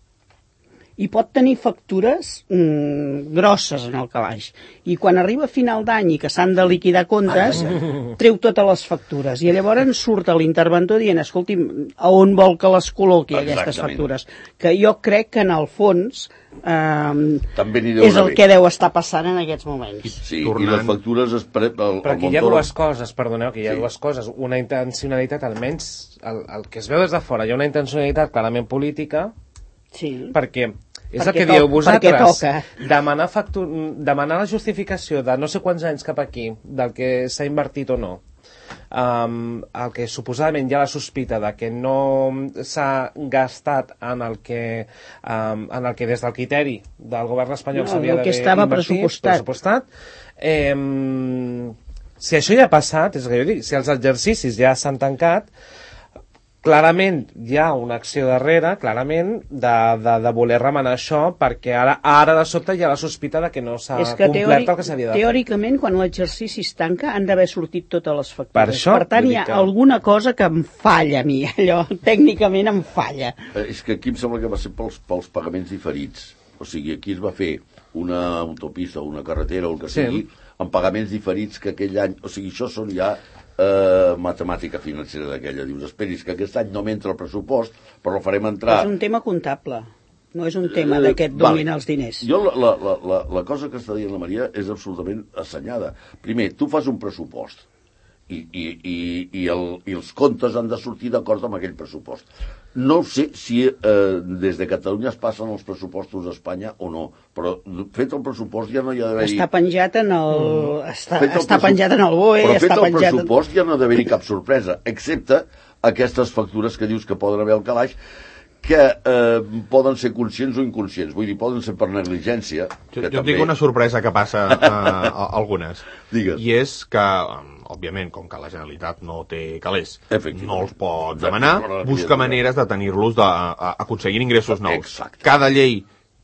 I pot tenir factures mm, grosses en el calaix. I quan arriba a final d'any i que s'han de liquidar comptes, treu totes les factures. I llavors surt l'interventor dient, escolti, a on vol que les col·loqui aquestes factures? Que jo crec que en el fons eh, és el que deu estar passant en aquests moments. Sí, Tornant... i les factures... Es pre... el, Però aquí el hi ha dues coses, perdoneu, que hi ha sí. dues coses. Una intencionalitat, almenys el, el que es veu des de fora, hi ha una intencionalitat clarament política, sí. perquè és perquè el que to- dieu vosaltres, demanar, factu- demanar la justificació de no sé quants anys cap aquí, del que s'ha invertit o no, um, el que suposadament hi ha la sospita de que no s'ha gastat en el que, um, en el que des del criteri del govern espanyol no, s'havia d'haver estava invertit, pressupostat. pressupostat. Eh, si això ja ha passat, és que jo dic, si els exercicis ja s'han tancat, clarament hi ha una acció darrere, clarament, de, de, de voler remenar això, perquè ara, ara de sobte hi ha la sospita de que no s'ha complert teòric, el que s'havia de fer. Teòricament, quan l'exercici es tanca, han d'haver sortit totes les factures. Per això, per tant, hi ha que... alguna cosa que em falla a mi, allò, tècnicament em falla. Eh, és que aquí em sembla que va ser pels, pels pagaments diferits. O sigui, aquí es va fer una autopista, una carretera o el que sí. sigui, amb pagaments diferits que aquell any... O sigui, això són ja... Uh, matemàtica financera d'aquella. Dius, esperis que aquest any no m'entra el pressupost, però el farem entrar... És un tema comptable, no és un tema uh, d'aquest dominar vale. els diners. Jo la, la, la, la cosa que està dient la Maria és absolutament assenyada. Primer, tu fas un pressupost i, i, i, i, el, i els comptes han de sortir d'acord amb aquell pressupost. No sé si eh, des de Catalunya es passen els pressupostos a Espanya o no, però fet el pressupost ja no hi ha d'haver-hi... Està penjat en el... Mm. Està, està penjat en el B O E... Però fet està el penjat pressupost en... ja no ha d'haver-hi cap sorpresa, excepte aquestes factures que dius que poden haver al calaix, que eh, poden ser conscients o inconscients, vull dir, poden ser per negligència. Jo, jo també... dic una sorpresa que passa a, a, a algunes. Digues. I és que, òbviament, com que la Generalitat no té calés, no els pot demanar, busca maneres de tenir-los, d'aconseguir ingressos nous. Exacte. Cada llei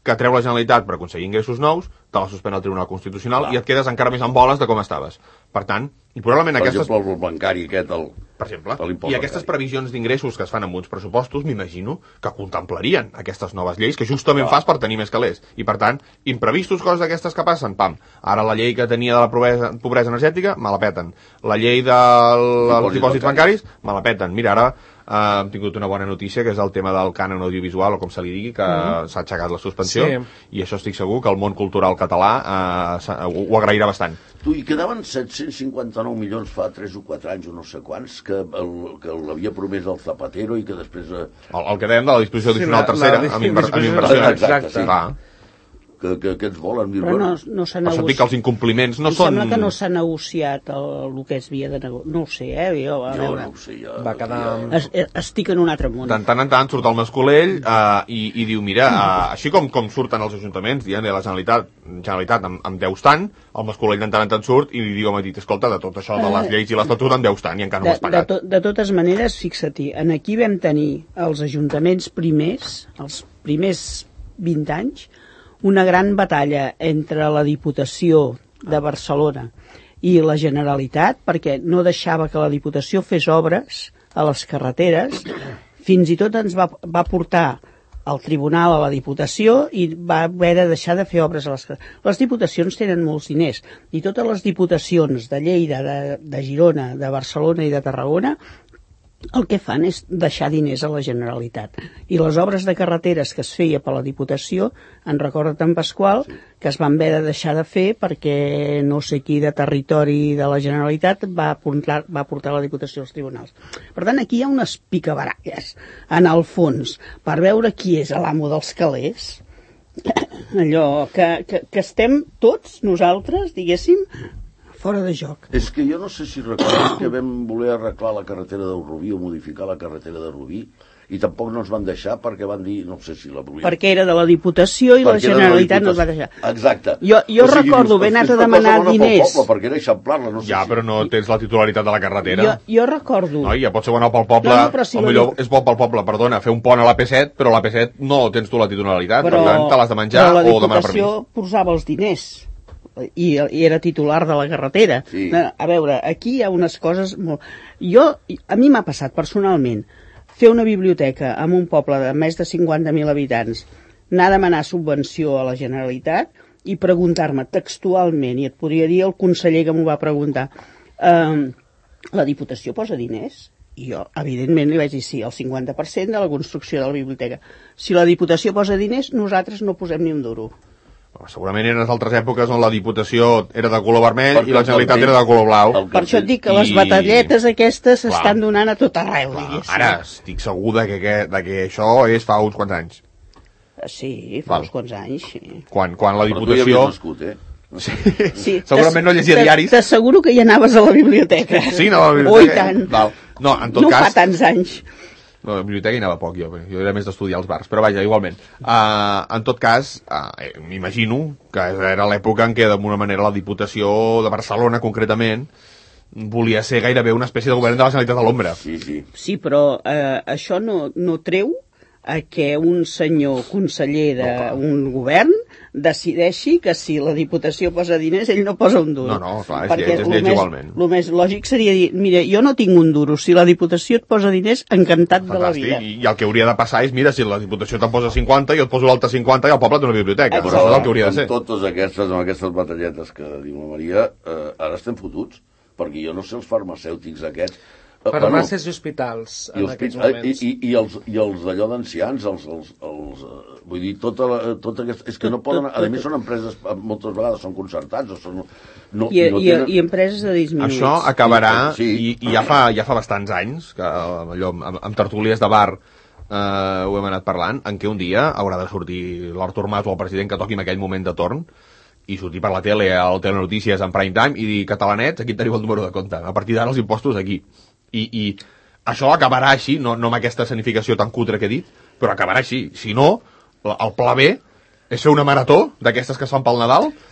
que treu la Generalitat per aconseguir ingressos nous, te la suspèn el Tribunal Constitucional Clar. i et quedes encara més en boles de com estaves. Per tant, i probablement per aquestes... Per exemple, el bancari aquest, el... Per exemple, i aquestes previsions d'ingressos que es fan amb uns pressupostos, m'imagino que contemplarien aquestes noves lleis que justament Clar. fas per tenir més calés. I per tant, imprevistos, coses d'aquestes que passen, pam. Ara la llei que tenia de la pobresa, pobresa energètica, me la peten. La llei dels dipòsits bancaris, me la peten. Mira, ara Uh, hem tingut una bona notícia, que és el tema del cànon audiovisual, o com se li digui, que mm-hmm. s'ha aixecat la suspensió, sí. i això estic segur que el món cultural català uh, ho, ho agrairà bastant. Tu, i quedaven set-cents cinquanta-nou milions fa tres o quatre anys, o no sé quants, que, el, que l'havia promès el Zapatero i que després... Uh... El, el que dèiem de la disposició addicional sí, tercera, la, amb, inver, amb inversions. Exacte, sí. Clar. Que, que, que ens volen dir, però bueno, no, no s'ha negociat. Això dic que els incompliments no em són... Em sembla que no s'ha negociat el, el que es havia de negociar. No ho sé, eh? Jo, a jo veure. no ho sé, ja... Va quedar... Es, estic en un altre món. De tant en tant surt el Mascolell uh, i, i diu, mira, uh, així com, com surten els ajuntaments, dient la Generalitat, Generalitat em, em deus tant, el Mascolell de tant en tant surt i li diu a Madrid, escolta, de tot això de les lleis i l'Estatut em deus tant i encara no ho has pagat. De, de, to, de totes maneres, fixa-t'hi, en aquí vam tenir els ajuntaments primers, els primers vint anys, una gran batalla entre la Diputació de Barcelona i la Generalitat, perquè no deixava que la Diputació fes obres a les carreteres, fins i tot ens va, va portar al tribunal a la Diputació i va haver de deixar de fer obres a les carreteres. Les diputacions tenen molts diners, i totes les diputacions de Lleida, de, de Girona, de Barcelona i de Tarragona el que fan és deixar diners a la Generalitat. I les obres de carreteres que es feia per la Diputació, en recorda en Pasqual, que es van haver de deixar de fer perquè no sé qui de territori de la Generalitat va portar, va portar la Diputació als tribunals. Per tant, aquí hi ha unes picabaralles, en el fons, per veure qui és l'amo dels calés. Allò que, que, que estem tots, nosaltres, diguéssim, fora de joc. És que jo no sé si recordes que vam voler arreglar la carretera del Rubí o modificar la carretera de Rubí i tampoc no ens van deixar perquè van dir, no sé si la volien... Perquè era de la Diputació i perquè la Generalitat la no es va deixar. Exacte. Jo, jo o sigui, recordo haver anat a demanar diners... Poble, perquè era eixamplar-la, no sé ja, si... però no tens la titularitat de la carretera. Jo, jo recordo... No, ja pot ser bona pel poble, no, no, si o millor la... és bo pel poble, perdona, fer un pont a l'A P set, però a l'A P set no tens tu la titularitat, però, per tant, te l'has de menjar o demanar permís. Però la Diputació posava els diners. I, i era titular de la carretera. Sí. A veure, aquí hi ha unes coses molt... Jo, a mi m'ha passat personalment fer una biblioteca en un poble de més de cinquanta mil habitants, anar a demanar subvenció a la Generalitat i preguntar-me textualment, i et podria dir el conseller que m'ho va preguntar, eh, la Diputació posa diners? I jo, evidentment, li vaig dir sí, el cinquanta per cent de la construcció de la biblioteca. Si la Diputació posa diners, nosaltres no posem ni un duro. Segurament eren altres èpoques on la Diputació era de color vermell perquè i la Generalitat també, era de color blau. Per això et dic que I... les batalletes aquestes s'estan donant a tot arreu. Clar, ara estic segur de que, que, de que això és fa uns quants anys. Sí, fa Val. uns quants anys, sí. Quan, quan la Diputació... Però tu ja havies nascut, eh? Sí. Sí. Segurament no llegia diaris. T'asseguro que hi anaves a la biblioteca. Sí, no, a la biblioteca. Oh, i tant. Val. No, en tot no cas... fa tants anys. No, a la biblioteca hi anava poc, jo. Jo era més d'estudiar als bars, però vaja, igualment. Uh, en tot cas, uh, m'imagino que era l'època en què, d'alguna manera, la Diputació de Barcelona, concretament, volia ser gairebé una espècie de govern de la Generalitat a l'ombra. Sí, sí. Sí, però uh, això no, no treu a que un senyor conseller d'un govern decideixi que si la Diputació posa diners, ell no posa un duro. No, no, clar, és lleig, és lleig igualment. El més lògic seria dir, mira, jo no tinc un duro, si la Diputació et posa diners, encantat Fantàstic. de la vida. I, I el que hauria de passar és, mira, si la Diputació te'n posa cinquanta, jo et poso l'altre cinquanta i el poble té una biblioteca. Però això és el que hauria de ser. Amb totes aquestes, amb aquestes batalletes que diu la Maria, eh, ara estem fotuts, perquè jo no sé els farmacèutics aquests. Farmàcies bueno, i hospitals en i aquests moments. I, i, i els, i els d'allò d'ancians, els, els, els, uh, vull dir, tota la, tota aquesta, és que no poden, a més són empreses, moltes vegades són concertats, o són... No, I, no i, tenen... i empreses de disminuïts. Això acabarà, sí. i, i ja, fa, ja fa bastants anys, que allò, amb, amb tertúlies de bar eh, ho hem anat parlant, en què un dia haurà de sortir l'Artur Mas o el president que toqui en aquell moment de torn, i sortir per la tele, al Telenotícies, en prime time, i dir, catalanets, aquí teniu el número de compte, a partir d'ara els impostos aquí. I, i això acabarà així, no, no amb aquesta escenificació tan cutre que he dit, però acabarà així. Si no, el pla B és fer una marató d'aquestes que es fan pel Nadal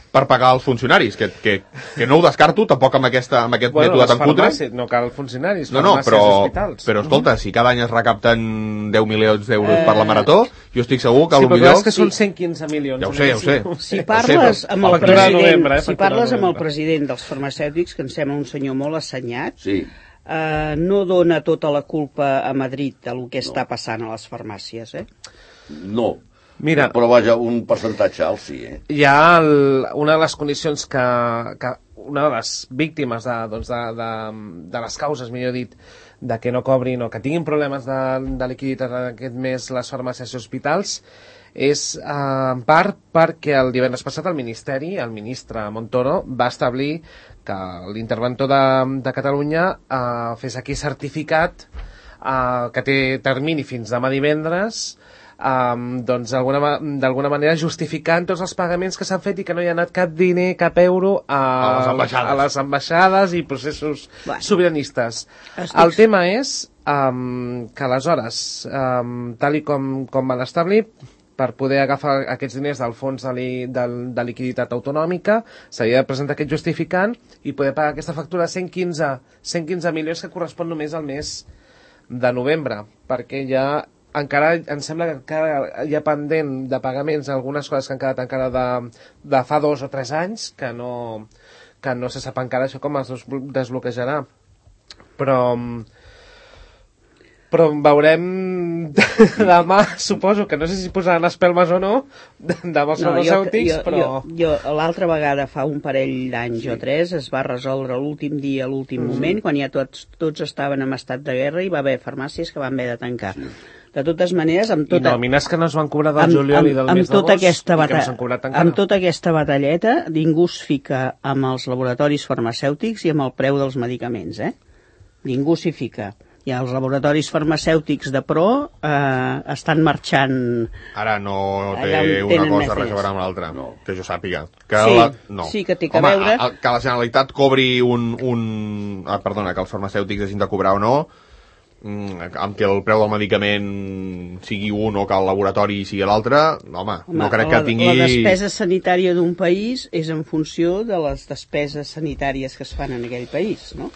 per pagar els funcionaris, que, que, que no ho descarto, tampoc amb, aquesta, amb aquest bueno, mètode tan cutre. No cal funcionaris, no, no, farmàcies, però, hospitals. Però escolta, si cada any es recapten deu milions d'euros eh... per la Marató, jo estic segur que sí, potser... Sí, però és que són cent quinze milions. Ja ho sé, ja ho sé. Si parles amb el president, novembre, eh, si parles amb el president dels farmacèutics, que em sembla un senyor molt assenyat, sí. eh, no dona tota la culpa a Madrid del que no. està passant a les farmàcies, eh? No. Mira, però vaja, un percentatge alt sí, eh? Hi ha el, una de les condicions que, que una de les víctimes de, doncs de, de, de les causes, millor dit, de que no cobrin o que tinguin problemes de, de liquiditat en aquest mes les farmàcies i hospitals és eh, en part perquè el divendres passat el Ministeri, el ministre Montoro, va establir que l'interventor de, de Catalunya eh, fes aquí certificat eh, que té termini fins demà divendres, Um, doncs d'alguna manera justificant tots els pagaments que s'han fet i que no hi ha anat cap diner, cap euro a, a, les, ambaixades. a les ambaixades i processos bueno, sobiranistes. Estic... El tema és um, que aleshores, um, tal i com, com van establir, per poder agafar aquests diners del fons de, li, de, de liquiditat autonòmica, s'havia de presentar aquest justificant i poder pagar aquesta factura de cent quinze milions que correspon només al mes de novembre, perquè ja encara em sembla que encara hi ha pendent de pagaments algunes coses que han quedat encara de, de fa dos o tres anys que no, que no se sap encara això com es desbloquejarà, però però veurem demà, suposo que no sé si posaran espelmes o no demà els farmacèutics, no, però jo, jo, jo l'altra vegada fa un parell d'anys sí. o tres es va resoldre l'últim dia, l'últim mm. moment, quan ja tots, tots estaven en estat de guerra i va haver farmàcies que van haver de tancar sí. De totes maneres, amb tota... I nòmines que no es van cobrar del juliol i del mes d'agost i que bata... no s'han cobrat encara. Amb tota aquesta batalleta, ningú es fica amb els laboratoris farmacèutics i amb el preu dels medicaments, eh? Ningú s'hi fica. I els laboratoris farmacèutics de pro eh, estan marxant... Ara no té una cosa res a veure amb l'altra, no. Que jo sàpiga. Que sí, la... no. sí que té que Home, veure... A, a, que la Generalitat cobri un... un... Ah, perdona, que els farmacèutics hagin de cobrar o no, amb que el preu del medicament sigui un o que el laboratori sigui l'altre, home, home, no crec que tingui... La despesa sanitària d'un país és en funció de les despeses sanitàries que es fan en aquell país, no?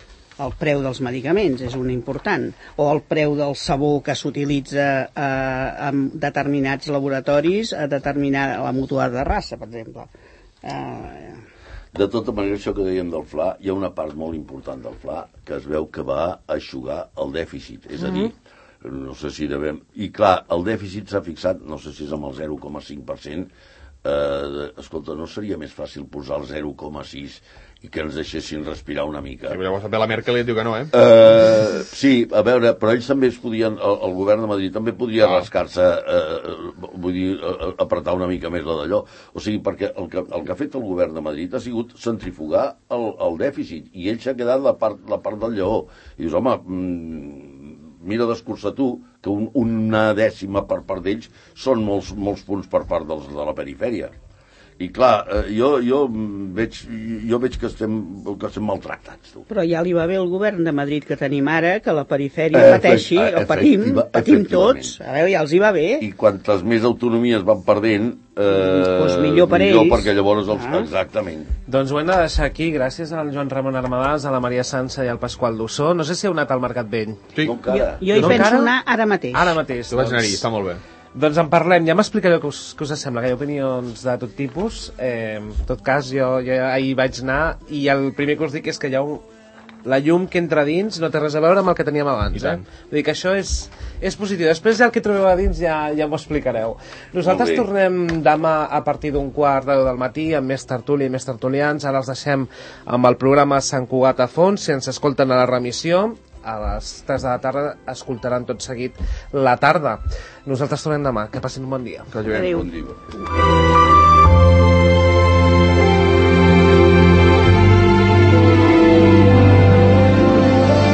El preu dels medicaments és un important, o el preu del sabó que s'utilitza eh, en determinats laboratoris a determinar la Mutual de Rassa, per exemple. Eh... De tota manera, això que dèiem del F L A, hi ha una part molt important del F L A que es veu que va eixugar el dèficit. És a dir, no sé si devem... I clar, el dèficit s'ha fixat, no sé si és amb el zero coma cinc per cent. Eh, escolta, no seria més fàcil posar el zero coma sis i que ens deixessin respirar una mica? Sí, llavors també la Merkel et diu que no, eh? eh sí, a veure, però ells també es podien, el, el govern de Madrid també podria ah. rascar-se, eh, vull dir, apretar una mica més la d'allò. O sigui, perquè el que, el que ha fet el govern de Madrid ha sigut centrifugar el, el dèficit, i ell s'ha quedat la part, la part del lleó. I dius, home, mmm, mira d'escurçar tu, que un, una dècima per part d'ells són molts, molts punts per part dels de la perifèria. I clar, jo, jo, veig, jo veig que estem, que estem maltractats. Tu. Però ja li va bé el govern de Madrid que tenim ara, que la perifèria pateixi, o patim, patim tots. A veure, ja els hi va bé. I quantes més autonomies van perdent, eh, pues millor per millor ells. Perquè llavors els... Ah. Exactament. Doncs ho hem de deixar aquí, gràcies al Joan Ramon Armadàs, a la Maria Sança i al Pasqual Dussó. No sé si heu anat al Mercat Vell. Sí. No encara. Jo, jo hi no penso encara? anar ara mateix. Ara mateix. Tu vaig doncs... anar-hi, està molt bé. Doncs en parlem, ja m'explicareu què us, què us sembla, que hi ha opinions de tot tipus. Eh, en tot cas, jo, jo ahir vaig anar i el primer que us dic és que hi ha un... la llum que entra dins no té res a veure amb el que teníem abans. Eh? Vull dir que això és, és positiu. Després ja el que trobeu a dins ja, ja m'ho explicareu. Nosaltres tornem demà a partir d'un quart de deu del matí amb més tertúlia i més tertulians. Ara els deixem amb el programa Sant Cugat a fons, si ens escolten a la remissió. A les tres de la tarda escoltaran tot seguit La Tarda. Nosaltres tornem demà. Que passin un bon dia. Adéu. Bon dia.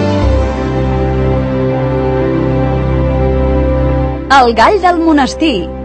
El gall del monestir.